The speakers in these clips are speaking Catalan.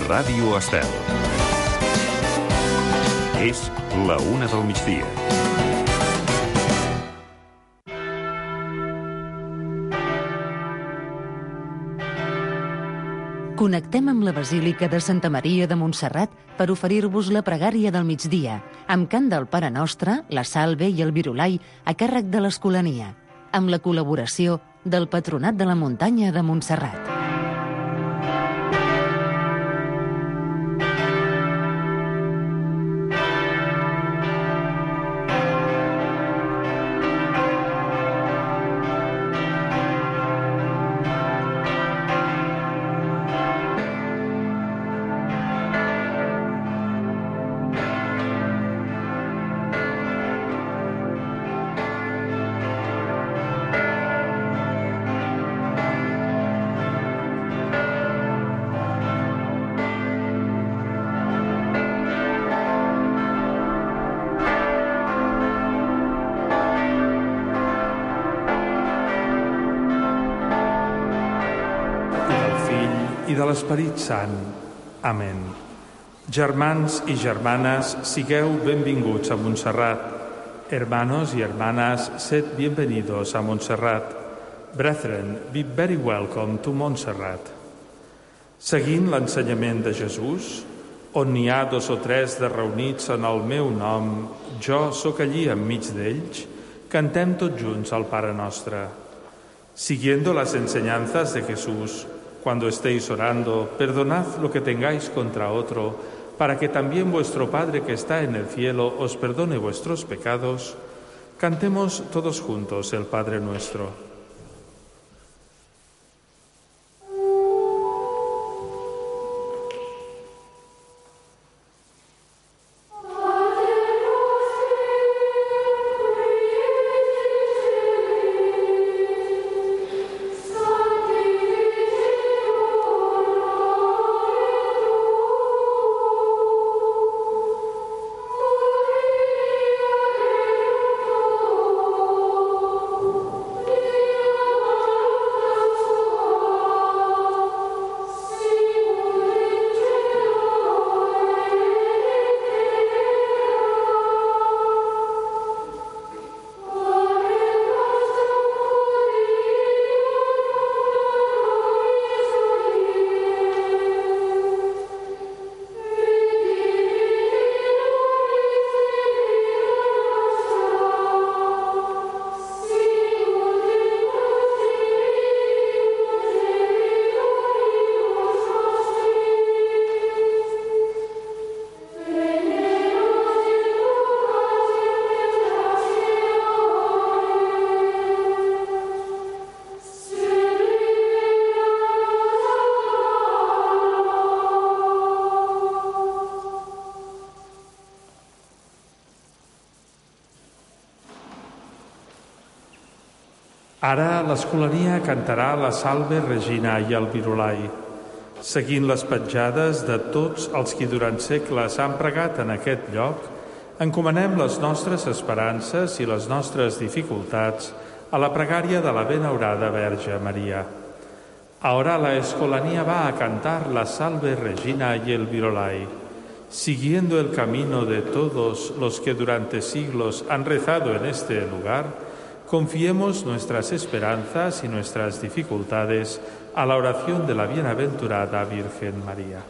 Ràdio Estel. És la 1 del migdia. Connectem amb la Basílica de Santa Maria de Montserrat per oferir-vos la pregària del migdia, amb cant del Pare Nostre, la Salve i el Virulai a càrrec de l'Escolania, amb la col·laboració del Patronat de la Muntanya de Montserrat. I de l'Esperit Sant. Amén. Germans i germanes, sigueu benvinguts a Montserrat. Hermanos y hermanas, sed bienvenidos a Montserrat. Brethren, be very welcome to Montserrat. Seguint l'ensenyament de Jesús, on n'hi ha 2 o 3 de reunits en el meu nom, jo sóc allí enmig d'ells, cantem tots junts al Pare Nostre. Siguiendo las enseñanzas de Jesús, cuando estéis orando, perdonad lo que tengáis contra otro, para que también vuestro Padre que está en el cielo os perdone vuestros pecados. Cantemos todos juntos el Padre Nuestro. Ara l'Escolania cantarà la Salve Regina i el Virulai, seguint les petjades de tots els qui durant segles han pregat en aquest lloc. Encomanem les nostres esperances i les nostres dificultats a la pregària de la benaurada Verge Maria. Ahora la Escolania va a cantar la Salve Regina y el Virulai, siguiendo el camino de todos los que durante siglos han rezado en este lugar. Confiemos nuestras esperanzas y nuestras dificultades a la oración de la bienaventurada Virgen María.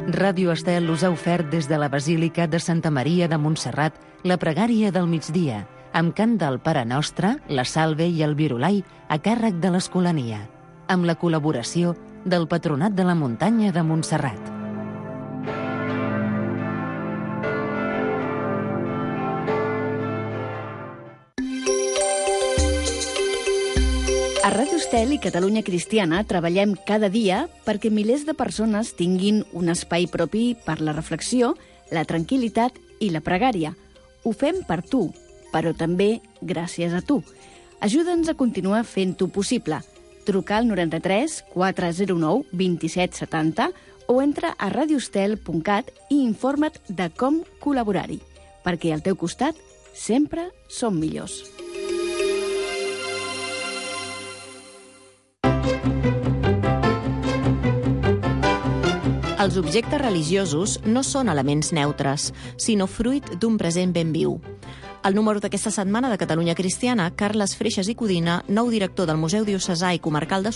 Ràdio Estel us ha ofert des de la Basílica de Santa Maria de Montserrat la pregària del migdia, amb cant del Pare Nostre, la Salve i el Virulai a càrrec de l'Escolania, amb la col·laboració del Patronat de la Muntanya de Montserrat. A Ràdio Estel i Catalunya Cristiana treballem cada dia perquè milers de persones tinguin un espai propi per la reflexió, la tranquil·litat i la pregària. Ho fem per tu, però també gràcies a tu. Ajuda'ns a continuar fent-ho possible. Truca al 93 409 27 70 o entra a radiostel.cat i informa't de com col·laborar-hi, perquè al teu costat sempre som millors. Els objectes religiosos no són elements neutres, sinó fruit d'un present ben viu. Al número d'aquesta setmana de Catalunya Cristiana, Carles Freixas i Codina, nou director del Museu Diocesà i Comarcal de